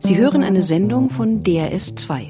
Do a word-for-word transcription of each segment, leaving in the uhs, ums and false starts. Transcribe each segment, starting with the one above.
Sie hören eine Sendung von D R S zwei.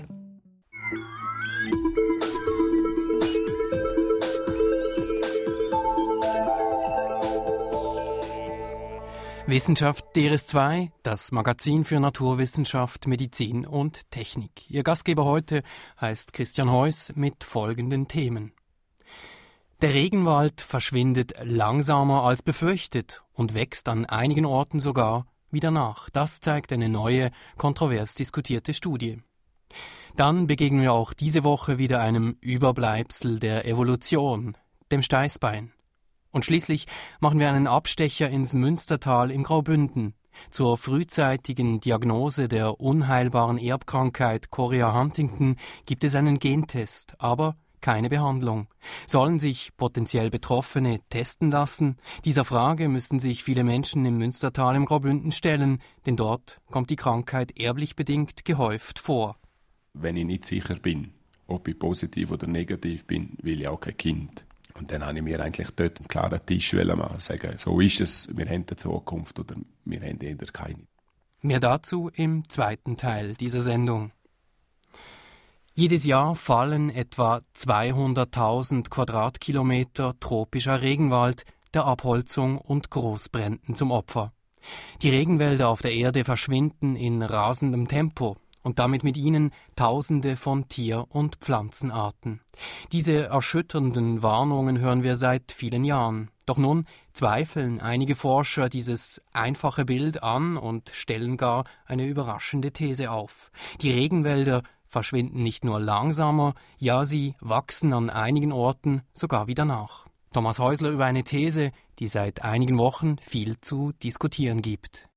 Wissenschaft D R S zwei, das Magazin für Naturwissenschaft, Medizin und Technik. Ihr Gastgeber heute heißt Christian Heuss mit folgenden Themen. Der Regenwald verschwindet langsamer als befürchtet und wächst an einigen Orten sogar wieder nach. Das zeigt eine neue, kontrovers diskutierte Studie. Dann begegnen wir auch diese Woche wieder einem Überbleibsel der Evolution, dem Steißbein. Und schließlich machen wir einen Abstecher ins Münstertal im Graubünden. Zur frühzeitigen Diagnose der unheilbaren Erbkrankheit Chorea Huntington gibt es einen Gentest, aber keine Behandlung. Sollen sich potenziell Betroffene testen lassen? Dieser Frage müssen sich viele Menschen im Münstertal im Graubünden stellen, denn dort kommt die Krankheit erblich bedingt gehäuft vor. Wenn ich nicht sicher bin, ob ich positiv oder negativ bin, will ich auch kein Kind. Und dann habe ich mir eigentlich dort einen klaren Tisch machen, sagen, so ist es, wir haben eine Zukunft oder wir haben eher keine. Mehr dazu im zweiten Teil dieser Sendung. Jedes Jahr fallen etwa zweihunderttausend Quadratkilometer tropischer Regenwald der Abholzung und Großbränden zum Opfer. Die Regenwälder auf der Erde verschwinden in rasendem Tempo. Und damit mit ihnen Tausende von Tier- und Pflanzenarten. Diese erschütternden Warnungen hören wir seit vielen Jahren. Doch nun zweifeln einige Forscher dieses einfache Bild an und stellen gar eine überraschende These auf. Die Regenwälder verschwinden nicht nur langsamer, ja, sie wachsen an einigen Orten sogar wieder nach. Thomas Häusler über eine These, die seit einigen Wochen viel zu diskutieren gibt.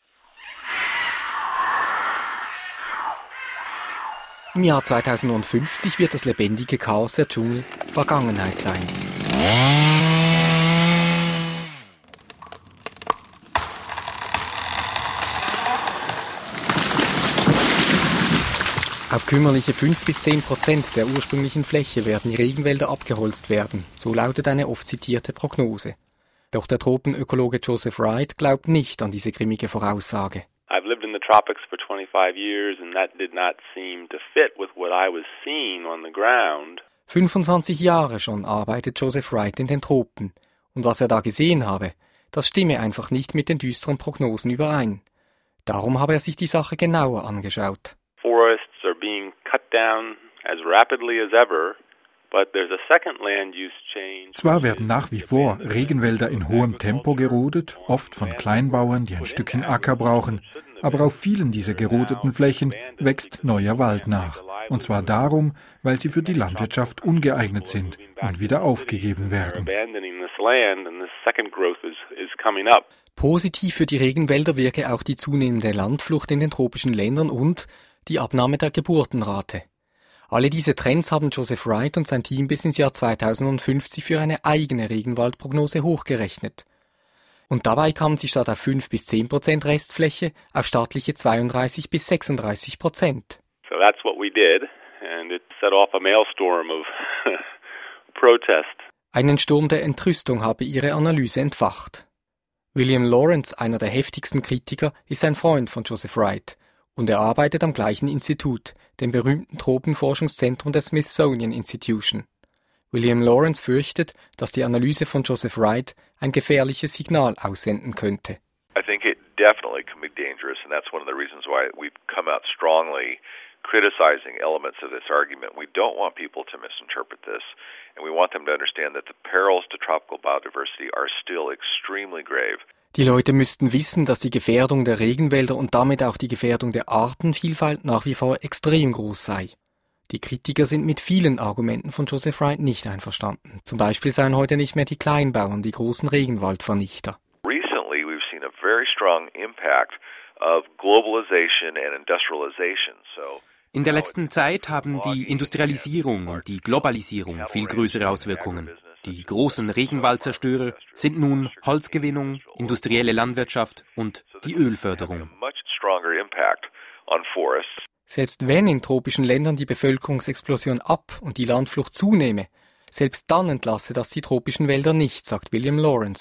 Im Jahr zweitausendfünfzig wird das lebendige Chaos der Dschungel Vergangenheit sein. Auf kümmerliche fünf bis zehn Prozent der ursprünglichen Fläche werden die Regenwälder abgeholzt werden, so lautet eine oft zitierte Prognose. Doch der Tropenökologe Joseph Wright glaubt nicht an diese grimmige Voraussage. I've lived in the tropics for twenty-five years and that did not seem to fit with what I was seeing on the ground. fünfundzwanzig Jahre schon arbeitet Joseph Wright in den Tropen. Und was er da gesehen habe, das stimme einfach nicht mit den düsteren Prognosen überein. Darum habe er sich die Sache genauer angeschaut. Forests are being cut down as rapidly as ever. But there's a second land use change. Zwar werden nach wie vor Regenwälder in hohem Tempo gerodet, oft von Kleinbauern, die ein Stückchen Acker brauchen, aber auf vielen dieser gerodeten Flächen wächst neuer Wald nach. Und zwar darum, weil sie für die Landwirtschaft ungeeignet sind und wieder aufgegeben werden. Positiv für die Regenwälder wirke auch die zunehmende Landflucht in den tropischen Ländern und die Abnahme der Geburtenrate. Alle diese Trends haben Joseph Wright und sein Team bis ins Jahr zweitausendfünfzig für eine eigene Regenwaldprognose hochgerechnet. Und dabei kamen sie statt auf fünf bis zehn Prozent Restfläche auf staatliche zweiunddreißig bis sechsunddreißig Prozent. So that's what we did and it set off a maelstrom of protest. Einen Sturm der Entrüstung habe ihre Analyse entfacht. William Lawrence, einer der heftigsten Kritiker, ist ein Freund von Joseph Wright. Und er arbeitet am gleichen Institut, dem berühmten Tropenforschungszentrum der Smithsonian Institution. William Lawrence fürchtet, dass die Analyse von Joseph Wright ein gefährliches Signal aussenden könnte. I think it definitely can be dangerous, and that's one of the reasons why we've come out strongly criticizing elements of this argument. We don't want people to misinterpret this, and we want them to understand that the perils to tropical biodiversity are still extremely grave. Die Leute müssten wissen, dass die Gefährdung der Regenwälder und damit auch die Gefährdung der Artenvielfalt nach wie vor extrem groß sei. Die Kritiker sind mit vielen Argumenten von Joseph Wright nicht einverstanden. Zum Beispiel seien heute nicht mehr die Kleinbauern die großen Regenwaldvernichter. Recently we've seen a very strong impact of globalization and industrialization. So In der letzten Zeit haben die Industrialisierung und die Globalisierung viel größere Auswirkungen. Die großen Regenwaldzerstörer sind nun Holzgewinnung, industrielle Landwirtschaft und die Ölförderung. Selbst wenn in tropischen Ländern die Bevölkerungsexplosion ab und die Landflucht zunehme, selbst dann entlasse das die tropischen Wälder nicht, sagt William Lawrence.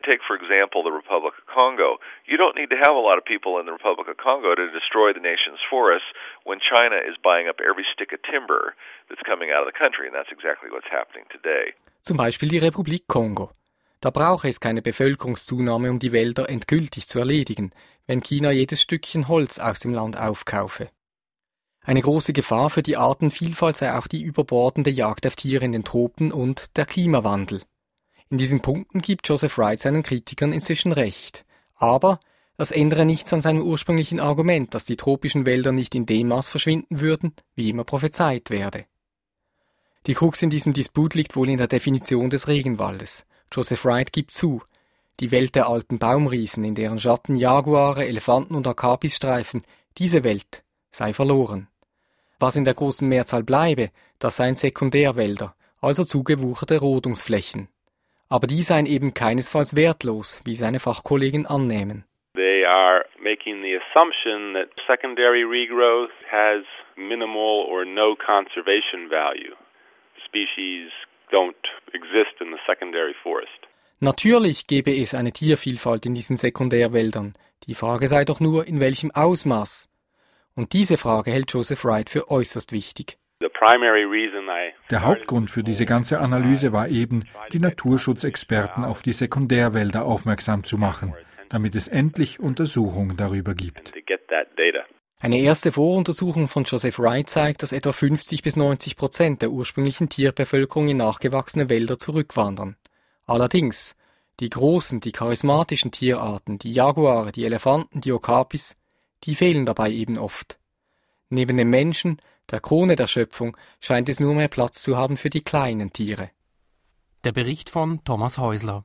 Take, for example, the Republic of Congo. You don't need to have a lot of people in the Republic of Congo to destroy the nation's forests when China is buying up every stick of timber that's coming out of the country, and that's exactly what's happening today. Zum Beispiel die Republik Kongo. Da brauche es keine Bevölkerungszunahme, um die Wälder endgültig zu erledigen, wenn China jedes Stückchen Holz aus dem Land aufkaufe. Eine große Gefahr für die Artenvielfalt sei auch die überbordende Jagd auf Tiere in den Tropen und der Klimawandel. In diesen Punkten gibt Joseph Wright seinen Kritikern inzwischen recht. Aber das ändere nichts an seinem ursprünglichen Argument, dass die tropischen Wälder nicht in dem Maß verschwinden würden, wie immer prophezeit werde. Die Krux in diesem Disput liegt wohl in der Definition des Regenwaldes. Joseph Wright gibt zu, die Welt der alten Baumriesen, in deren Schatten Jaguare, Elefanten und Akapis streifen, diese Welt sei verloren. Was in der großen Mehrzahl bleibe, das seien Sekundärwälder, also zugewucherte Rodungsflächen. Aber die seien eben keinesfalls wertlos, wie seine Fachkollegen annehmen. They are making the assumption that secondary regrowth has minimal or no conservation value. Species don't exist in the secondary forest. Natürlich gebe es eine Tiervielfalt in diesen Sekundärwäldern. Die Frage sei doch nur, in welchem Ausmaß. Und diese Frage hält Joseph Wright für äußerst wichtig. Der Hauptgrund für diese ganze Analyse war eben, die Naturschutzexperten auf die Sekundärwälder aufmerksam zu machen, damit es endlich Untersuchungen darüber gibt. Eine erste Voruntersuchung von Joseph Wright zeigt, dass etwa fünfzig bis neunzig Prozent der ursprünglichen Tierbevölkerung in nachgewachsene Wälder zurückwandern. Allerdings, die großen, die charismatischen Tierarten, die Jaguare, die Elefanten, die Okapis, die fehlen dabei eben oft. Neben dem Menschen, der Krone der Schöpfung, scheint es nur mehr Platz zu haben für die kleinen Tiere. Der Bericht von Thomas Häusler.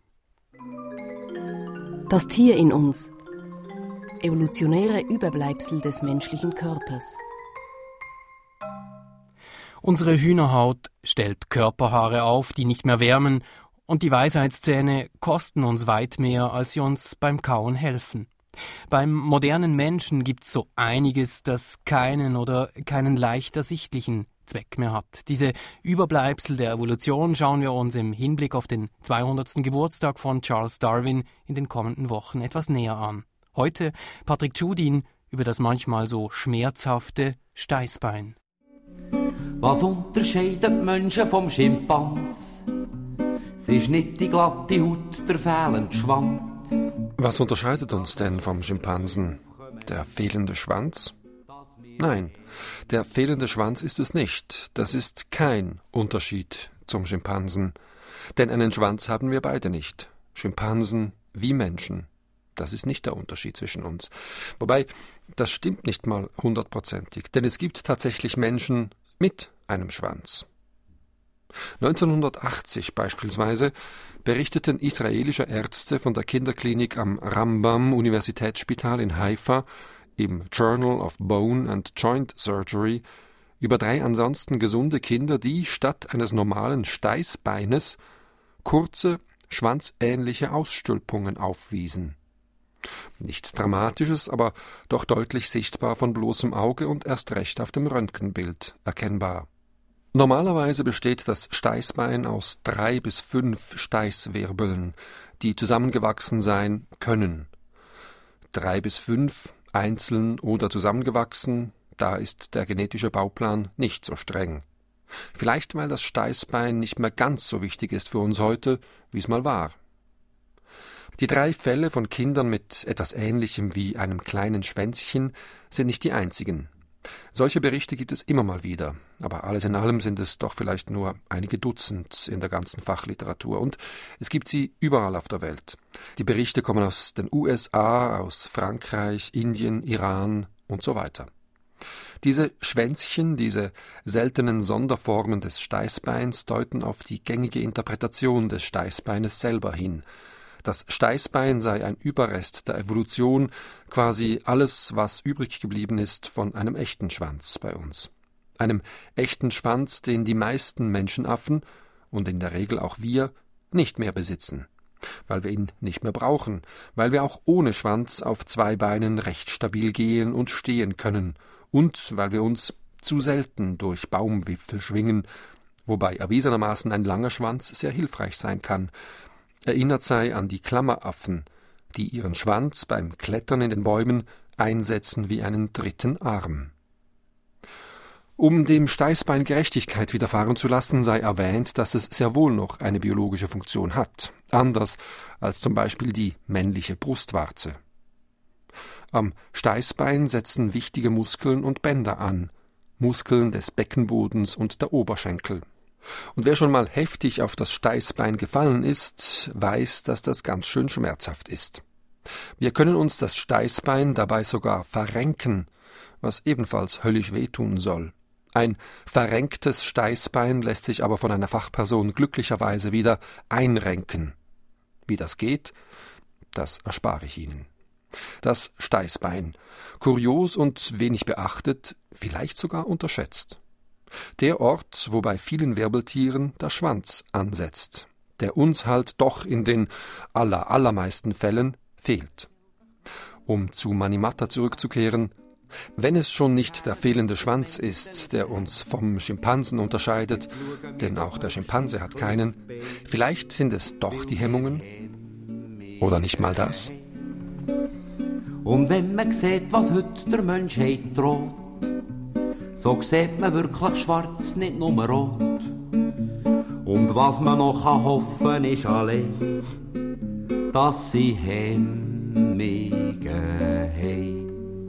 Das Tier in uns. Evolutionäre Überbleibsel des menschlichen Körpers. Unsere Hühnerhaut stellt Körperhaare auf, die nicht mehr wärmen, und die Weisheitszähne kosten uns weit mehr, als sie uns beim Kauen helfen. Beim modernen Menschen gibt's so einiges, das keinen oder keinen leicht ersichtlichen Zweck mehr hat. Diese Überbleibsel der Evolution schauen wir uns im Hinblick auf den zweihundertsten Geburtstag von Charles Darwin in den kommenden Wochen etwas näher an. Heute Patrick Tschudin über das manchmal so schmerzhafte Steißbein. Was unterscheidet Menschen vom Schimpans? Es ist nicht die glatte Haut, der fehlende Schwanz. Was unterscheidet uns denn vom Schimpansen? Der fehlende Schwanz? Nein, der fehlende Schwanz ist es nicht. Das ist kein Unterschied zum Schimpansen. Denn einen Schwanz haben wir beide nicht. Schimpansen wie Menschen. Das ist nicht der Unterschied zwischen uns. Wobei, das stimmt nicht mal hundertprozentig, denn es gibt tatsächlich Menschen mit einem Schwanz. neunzehnhundertachtzig beispielsweise berichteten israelische Ärzte von der Kinderklinik am Rambam-Universitätsspital in Haifa im Journal of Bone and Joint Surgery über drei ansonsten gesunde Kinder, die statt eines normalen Steißbeines kurze, schwanzähnliche Ausstülpungen aufwiesen. Nichts Dramatisches, aber doch deutlich sichtbar von bloßem Auge und erst recht auf dem Röntgenbild erkennbar. Normalerweise besteht das Steißbein aus drei bis fünf Steißwirbeln, die zusammengewachsen sein können. Drei bis fünf, einzeln oder zusammengewachsen, da ist der genetische Bauplan nicht so streng. Vielleicht, weil das Steißbein nicht mehr ganz so wichtig ist für uns heute, wie es mal war. Die drei Fälle von Kindern mit etwas Ähnlichem wie einem kleinen Schwänzchen sind nicht die einzigen. Solche Berichte gibt es immer mal wieder, aber alles in allem sind es doch vielleicht nur einige Dutzend in der ganzen Fachliteratur und es gibt sie überall auf der Welt. Die Berichte kommen aus den U S A, aus Frankreich, Indien, Iran und so weiter. Diese Schwänzchen, diese seltenen Sonderformen des Steißbeins deuten auf die gängige Interpretation des Steißbeines selber hin. Das Steißbein sei ein Überrest der Evolution, quasi alles, was übrig geblieben ist von einem echten Schwanz bei uns. Einem echten Schwanz, den die meisten Menschenaffen, und in der Regel auch wir, nicht mehr besitzen. Weil wir ihn nicht mehr brauchen, weil wir auch ohne Schwanz auf zwei Beinen recht stabil gehen und stehen können und weil wir uns zu selten durch Baumwipfel schwingen, wobei erwiesenermaßen ein langer Schwanz sehr hilfreich sein kann. erinnert sei an die Klammeraffen, die ihren Schwanz beim Klettern in den Bäumen einsetzen wie einen dritten Arm. Um dem Steißbein Gerechtigkeit widerfahren zu lassen, sei erwähnt, dass es sehr wohl noch eine biologische Funktion hat, anders als zum Beispiel die männliche Brustwarze. Am Steißbein setzen wichtige Muskeln und Bänder an, Muskeln des Beckenbodens und der Oberschenkel. Und wer schon mal heftig auf das Steißbein gefallen ist, weiß, dass das ganz schön schmerzhaft ist. Wir können uns das Steißbein dabei sogar verrenken, was ebenfalls höllisch wehtun soll. Ein verrenktes Steißbein lässt sich aber von einer Fachperson glücklicherweise wieder einrenken. Wie das geht, das erspare ich Ihnen. Das Steißbein, kurios und wenig beachtet, vielleicht sogar unterschätzt. Der Ort, wo bei vielen Wirbeltieren der Schwanz ansetzt, der uns halt doch in den aller, allermeisten Fällen fehlt. Um zu Manimatta zurückzukehren, wenn es schon nicht der fehlende Schwanz ist, der uns vom Schimpansen unterscheidet, denn auch der Schimpanse hat keinen, vielleicht sind es doch die Hemmungen? Oder nicht mal das? Und wenn man sieht, was heute der Menschheit droht, so sieht man wirklich schwarz, nicht nur rot. Und was man noch hoffen kann, ist allein, dass sie Hemmungen haben.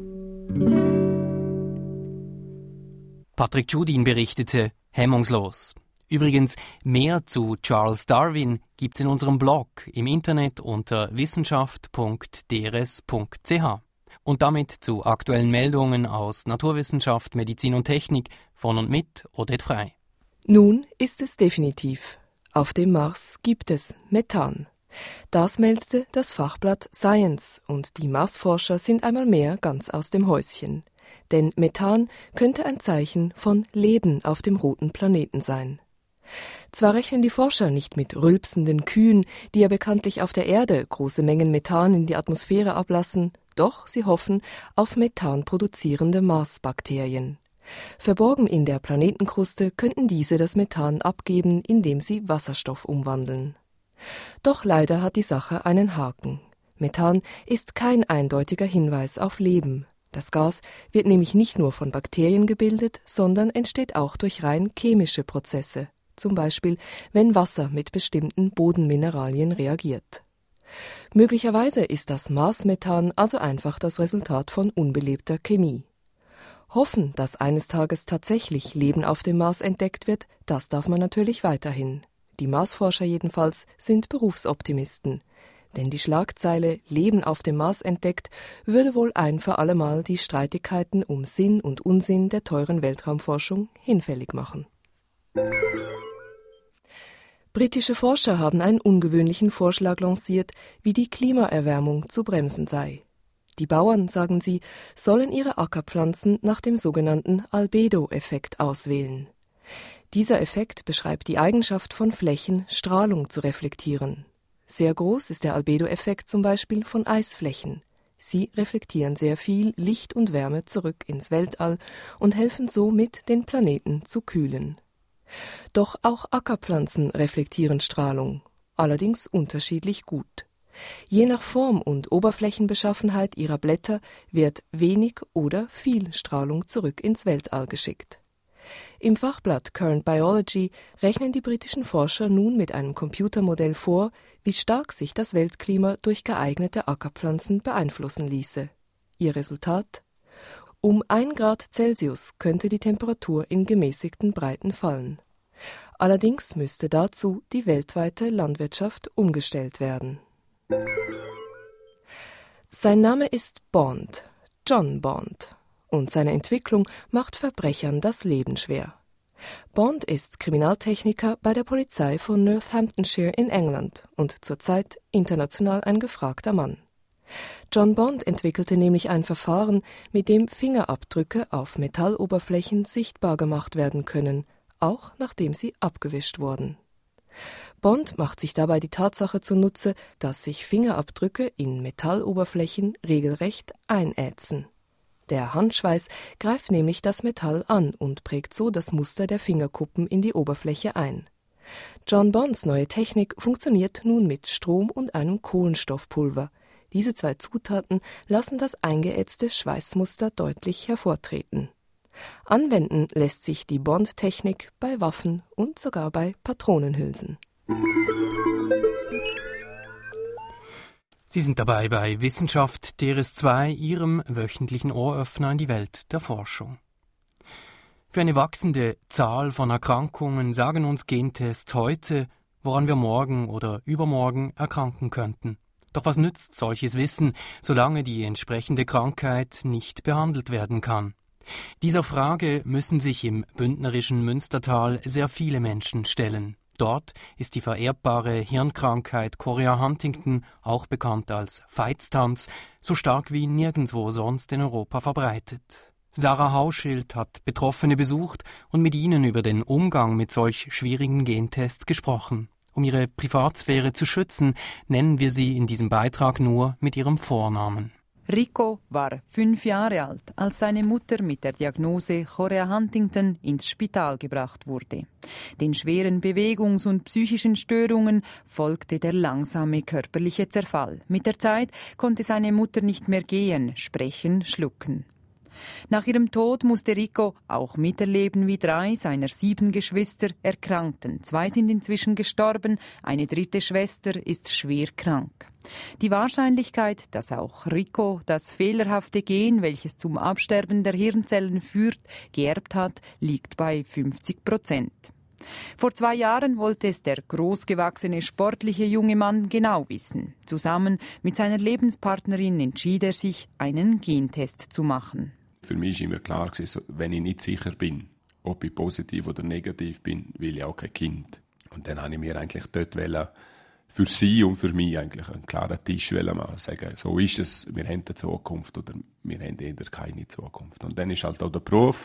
Patrick Judin berichtete hemmungslos. Übrigens, mehr zu Charles Darwin gibt's in unserem Blog im Internet unter wissenschaft punkt d r s punkt c h. Und damit zu aktuellen Meldungen aus Naturwissenschaft, Medizin und Technik von und mit Odette Frey. Nun ist es definitiv. Auf dem Mars gibt es Methan. Das meldete das Fachblatt Science und die Marsforscher sind einmal mehr ganz aus dem Häuschen. Denn Methan könnte ein Zeichen von Leben auf dem roten Planeten sein. Zwar rechnen die Forscher nicht mit rülpsenden Kühen, die ja bekanntlich auf der Erde große Mengen Methan in die Atmosphäre ablassen, doch sie hoffen auf Methan produzierende Marsbakterien. Verborgen in der Planetenkruste könnten diese das Methan abgeben, indem sie Wasserstoff umwandeln. Doch leider hat die Sache einen Haken. Methan ist kein eindeutiger Hinweis auf Leben. Das Gas wird nämlich nicht nur von Bakterien gebildet, sondern entsteht auch durch rein chemische Prozesse, zum Beispiel wenn Wasser mit bestimmten Bodenmineralien reagiert. Möglicherweise ist das Marsmethan also einfach das Resultat von unbelebter Chemie. Hoffen, dass eines Tages tatsächlich Leben auf dem Mars entdeckt wird, das darf man natürlich weiterhin. Die Marsforscher jedenfalls sind Berufsoptimisten. Denn die Schlagzeile »Leben auf dem Mars entdeckt« würde wohl ein für allemal die Streitigkeiten um Sinn und Unsinn der teuren Weltraumforschung hinfällig machen. Britische Forscher haben einen ungewöhnlichen Vorschlag lanciert, wie die Klimaerwärmung zu bremsen sei. Die Bauern, sagen sie, sollen ihre Ackerpflanzen nach dem sogenannten Albedo-Effekt auswählen. Dieser Effekt beschreibt die Eigenschaft von Flächen, Strahlung zu reflektieren. Sehr groß ist der Albedo-Effekt zum Beispiel von Eisflächen. Sie reflektieren sehr viel Licht und Wärme zurück ins Weltall und helfen somit, den Planeten zu kühlen. Doch auch Ackerpflanzen reflektieren Strahlung, allerdings unterschiedlich gut. Je nach Form und Oberflächenbeschaffenheit ihrer Blätter wird wenig oder viel Strahlung zurück ins Weltall geschickt. Im Fachblatt Current Biology rechnen die britischen Forscher nun mit einem Computermodell vor, wie stark sich das Weltklima durch geeignete Ackerpflanzen beeinflussen ließe. Ihr Resultat? Um ein Grad Celsius könnte die Temperatur in gemäßigten Breiten fallen. Allerdings müsste dazu die weltweite Landwirtschaft umgestellt werden. Sein Name ist Bond, John Bond. Und seine Entwicklung macht Verbrechern das Leben schwer. Bond ist Kriminaltechniker bei der Polizei von Northamptonshire in England und zurzeit international ein gefragter Mann. John Bond entwickelte nämlich ein Verfahren, mit dem Fingerabdrücke auf Metalloberflächen sichtbar gemacht werden können, auch nachdem sie abgewischt wurden. Bond macht sich dabei die Tatsache zunutze, dass sich Fingerabdrücke in Metalloberflächen regelrecht einätzen. Der Handschweiß greift nämlich das Metall an und prägt so das Muster der Fingerkuppen in die Oberfläche ein. John Bonds neue Technik funktioniert nun mit Strom und einem Kohlenstoffpulver. Diese zwei Zutaten lassen das eingeätzte Schweißmuster deutlich hervortreten. Anwenden lässt sich die Bond-Technik bei Waffen und sogar bei Patronenhülsen. Sie sind dabei bei Wissenschaft D R S zwei, Ihrem wöchentlichen Ohröffner in die Welt der Forschung. Für eine wachsende Zahl von Erkrankungen sagen uns Gentests heute, woran wir morgen oder übermorgen erkranken könnten. Doch was nützt solches Wissen, solange die entsprechende Krankheit nicht behandelt werden kann? Dieser Frage müssen sich im bündnerischen Münstertal sehr viele Menschen stellen. Dort ist die vererbbare Hirnkrankheit Chorea-Huntington, auch bekannt als Veitstanz, so stark wie nirgendwo sonst in Europa verbreitet. Sarah Hauschild hat Betroffene besucht und mit ihnen über den Umgang mit solch schwierigen Gentests gesprochen. Um ihre Privatsphäre zu schützen, nennen wir sie in diesem Beitrag nur mit ihrem Vornamen. Rico war fünf Jahre alt, als seine Mutter mit der Diagnose Chorea-Huntington ins Spital gebracht wurde. Den schweren Bewegungs- und psychischen Störungen folgte der langsame körperliche Zerfall. Mit der Zeit konnte seine Mutter nicht mehr gehen, sprechen, schlucken. Nach ihrem Tod musste Rico auch miterleben, wie drei seiner sieben Geschwister erkrankten. Zwei sind inzwischen gestorben, eine dritte Schwester ist schwer krank. Die Wahrscheinlichkeit, dass auch Rico das fehlerhafte Gen, welches zum Absterben der Hirnzellen führt, geerbt hat, liegt bei fünfzig Prozent. Vor zwei Jahren wollte es der großgewachsene, sportliche junge Mann genau wissen. Zusammen mit seiner Lebenspartnerin entschied er sich, einen Gentest zu machen. Für mich war immer klar, wenn ich nicht sicher bin, ob ich positiv oder negativ bin, will ich auch kein Kind. Und dann wollte ich mir eigentlich dort für sie und für mich eigentlich einen klaren Tisch machen. Sagen, so ist es, wir haben eine Zukunft oder wir haben eher keine Zukunft. Und dann ist halt auch der Beruf,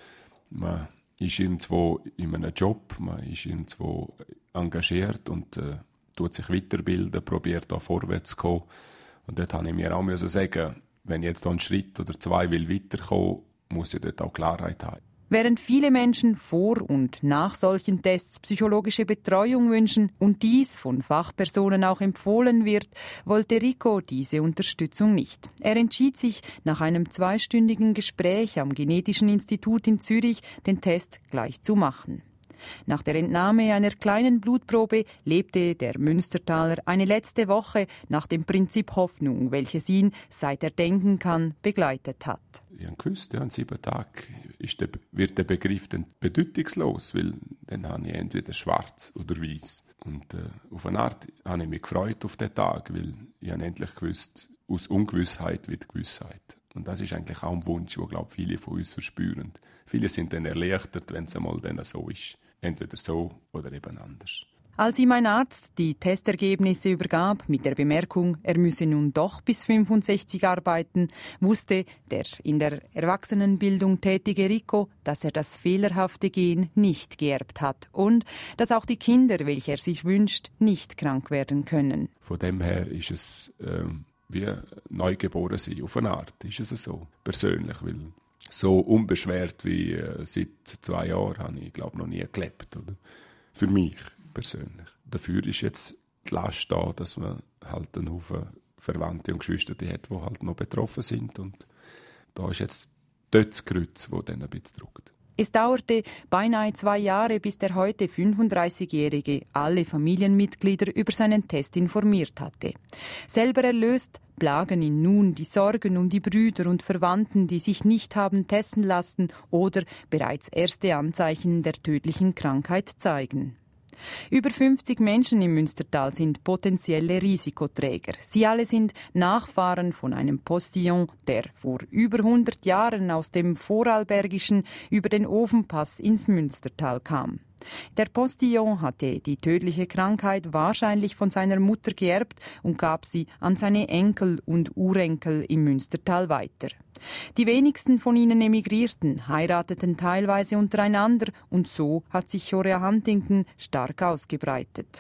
man ist irgendwo in einem Job, man ist irgendwo engagiert und äh, tut sich weiterbilden, probiert da vorwärts zu kommen. Und dort musste ich mir auch sagen, wenn ich jetzt einen Schritt oder zwei will weiterkommen, muss ich dort auch Klarheit haben. Während viele Menschen vor und nach solchen Tests psychologische Betreuung wünschen und dies von Fachpersonen auch empfohlen wird, wollte Rico diese Unterstützung nicht. Er entschied sich, nach einem zweistündigen Gespräch am Genetischen Institut in Zürich den Test gleich zu machen. Nach der Entnahme einer kleinen Blutprobe lebte der Münstertaler eine letzte Woche nach dem Prinzip Hoffnung, welches ihn, seit er denken kann, begleitet hat. Ich habe gewusst, ja, in sieben Tagen ist der, wird der Begriff dann bedeutungslos, weil dann habe ich entweder schwarz oder weiß. Und äh, auf eine Art habe ich mich gefreut auf den Tag, weil ich habe endlich gewusst, aus Ungewissheit wird Gewissheit. Und das ist eigentlich auch ein Wunsch, den, glaube ich, viele von uns verspüren. Viele sind dann erleichtert, wenn es einmal dann so ist. Entweder so oder eben anders. Als ihm ein Arzt die Testergebnisse übergab, mit der Bemerkung, er müsse nun doch bis fünfundsechzig arbeiten, wusste der in der Erwachsenenbildung tätige Rico, dass er das fehlerhafte Gen nicht geerbt hat und dass auch die Kinder, welche er sich wünscht, nicht krank werden können. Von dem her ist es äh, wie neugeboren sein, auf eine Art ist es so, persönlich, weil so unbeschwert wie äh, seit zwei Jahren habe ich, glaube noch nie gelebt, oder? Für mich persönlich. Dafür ist jetzt die Last da, dass man halt einen Haufen Verwandte und Geschwister hat, die halt noch betroffen sind. Und da ist jetzt dort das Kreuz, das dann ein bisschen drückt. Es dauerte beinahe zwei Jahre, bis der heute fünfunddreißigjährige alle Familienmitglieder über seinen Test informiert hatte. Selber erlöst plagen ihn nun die Sorgen um die Brüder und Verwandten, die sich nicht haben testen lassen oder bereits erste Anzeichen der tödlichen Krankheit zeigen. Über fünfzig Menschen im Münstertal sind potenzielle Risikoträger. Sie alle sind Nachfahren von einem Postillon, der vor über hundert Jahren aus dem Vorarlbergischen über den Ofenpass ins Münstertal kam. Der Postillon hatte die tödliche Krankheit wahrscheinlich von seiner Mutter geerbt und gab sie an seine Enkel und Urenkel im Münstertal weiter. Die wenigsten von ihnen emigrierten, heirateten teilweise untereinander und so hat sich Chorea-Huntington stark ausgebreitet.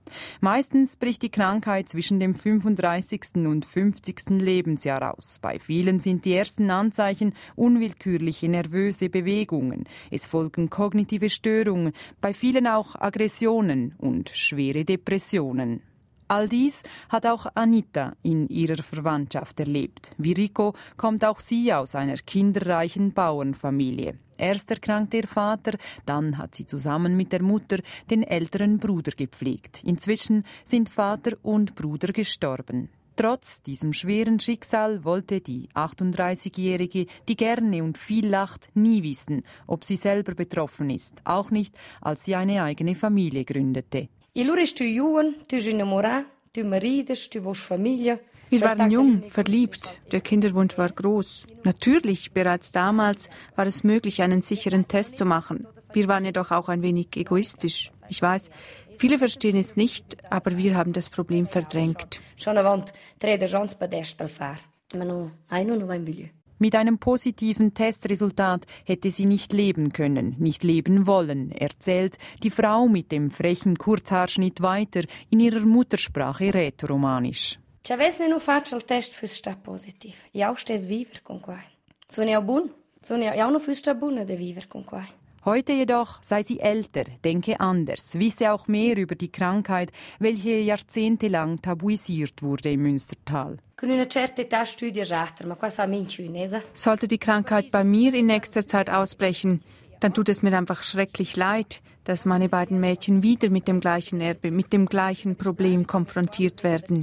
Meistens bricht die Krankheit zwischen dem fünfunddreißigsten und fünfzigsten Lebensjahr aus. Bei vielen sind die ersten Anzeichen unwillkürliche nervöse Bewegungen. Es folgen kognitive Störungen, bei vielen auch Aggressionen und schwere Depressionen. All dies hat auch Anita in ihrer Verwandtschaft erlebt. Wie Rico kommt auch sie aus einer kinderreichen Bauernfamilie. Erst erkrankt ihr Vater, dann hat sie zusammen mit der Mutter den älteren Bruder gepflegt. Inzwischen sind Vater und Bruder gestorben. Trotz diesem schweren Schicksal wollte die achtunddreißigjährige, die gerne und viel lacht, nie wissen, ob sie selber betroffen ist. Auch nicht, als sie eine eigene Familie gründete. Wir waren jung, verliebt, der Kinderwunsch war groß. Natürlich, bereits damals war es möglich, einen sicheren Test zu machen. Wir waren jedoch auch ein wenig egoistisch. Ich weiß, viele verstehen es nicht, aber wir haben das Problem verdrängt. Mit einem positiven Testresultat hätte sie nicht leben können, nicht leben wollen, erzählt die Frau mit dem frechen Kurzhaarschnitt weiter in ihrer Muttersprache rätoromanisch. Se avesse non faccio il test fürs sta positiv. E auch stes viver con quai. So ne bun, so ne auch noch fürs sta bun de viver con quai. Heute jedoch sei sie älter, denke anders, wisse auch mehr über die Krankheit, welche jahrzehntelang tabuisiert wurde im Münstertal. Sollte die Krankheit bei mir in nächster Zeit ausbrechen, dann tut es mir einfach schrecklich leid, dass meine beiden Mädchen wieder mit dem gleichen Erbe, mit dem gleichen Problem konfrontiert werden.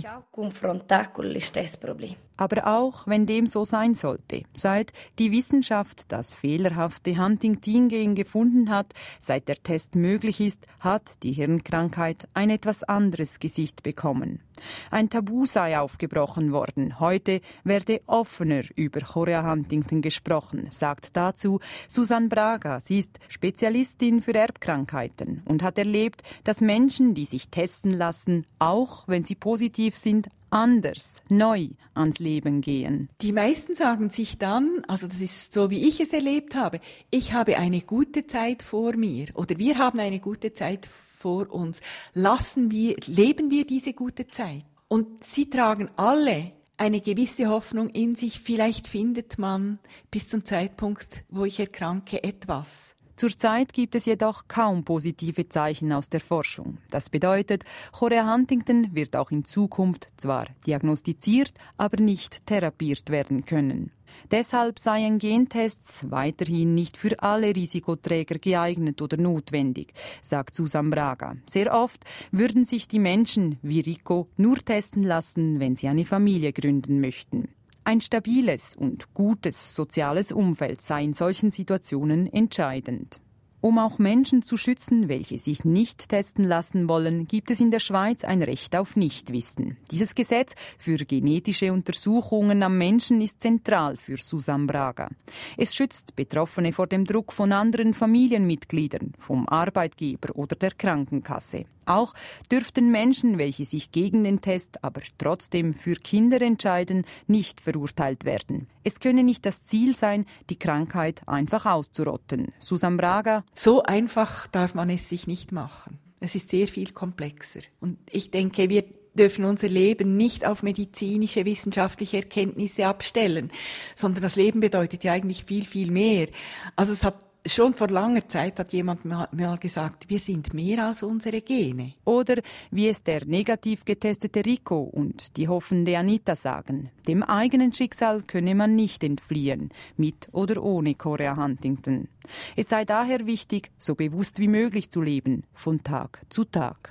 Aber auch, wenn dem so sein sollte, seit die Wissenschaft das fehlerhafte Huntington-Gen gefunden hat, seit der Test möglich ist, hat die Hirnkrankheit ein etwas anderes Gesicht bekommen. Ein Tabu sei aufgebrochen worden. Heute werde offener über Chorea Huntington gesprochen, sagt dazu Susan Braga. Sie ist Spezialistin für Erbkrankheiten und hat erlebt, dass Menschen, die sich testen lassen, auch wenn sie positiv sind, anders, neu ans Leben gehen. Die meisten sagen sich dann, also das ist so, wie ich es erlebt habe, ich habe eine gute Zeit vor mir oder wir haben eine gute Zeit vor uns. Lassen wir, leben wir diese gute Zeit. Und sie tragen alle eine gewisse Hoffnung in sich. Vielleicht findet man bis zum Zeitpunkt, wo ich erkranke, etwas. Zurzeit gibt es jedoch kaum positive Zeichen aus der Forschung. Das bedeutet, Chorea Huntington wird auch in Zukunft zwar diagnostiziert, aber nicht therapiert werden können. Deshalb seien Gentests weiterhin nicht für alle Risikoträger geeignet oder notwendig, sagt Susan Braga. Sehr oft würden sich die Menschen wie Rico nur testen lassen, wenn sie eine Familie gründen möchten. Ein stabiles und gutes soziales Umfeld sei in solchen Situationen entscheidend. Um auch Menschen zu schützen, welche sich nicht testen lassen wollen, gibt es in der Schweiz ein Recht auf Nichtwissen. Dieses Gesetz für genetische Untersuchungen am Menschen ist zentral für Susan Braga. Es schützt Betroffene vor dem Druck von anderen Familienmitgliedern, vom Arbeitgeber oder der Krankenkasse. Auch dürften Menschen, welche sich gegen den Test, aber trotzdem für Kinder entscheiden, nicht verurteilt werden. Es könne nicht das Ziel sein, die Krankheit einfach auszurotten. Susan Braga: So einfach darf man es sich nicht machen. Es ist sehr viel komplexer. Und ich denke, wir dürfen unser Leben nicht auf medizinische, wissenschaftliche Erkenntnisse abstellen, sondern das Leben bedeutet ja eigentlich viel, viel mehr. Also es hat Schon vor langer Zeit hat jemand mal gesagt, wir sind mehr als unsere Gene. Oder wie es der negativ getestete Rico und die hoffende Anita sagen, dem eigenen Schicksal könne man nicht entfliehen, mit oder ohne Chorea Huntington. Es sei daher wichtig, so bewusst wie möglich zu leben, von Tag zu Tag.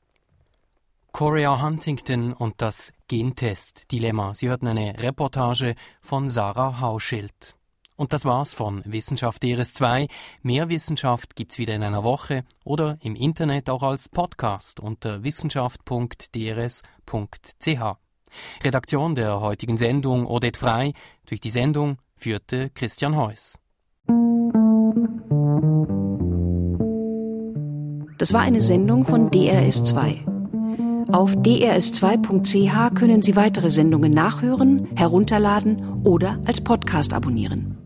Chorea Huntington und das Gentest-Dilemma. Sie hörten eine Reportage von Sarah Hauschild. Und das war's von Wissenschaft D R S zwei. Mehr Wissenschaft gibt's wieder in einer Woche oder im Internet auch als Podcast unter wissenschaft punkt d r s punkt c h. Redaktion der heutigen Sendung Odette Frey. Durch die Sendung führte Christian Heuss. Das war eine Sendung von D R S zwei. Auf d r s zwei punkt c h können Sie weitere Sendungen nachhören, herunterladen oder als Podcast abonnieren.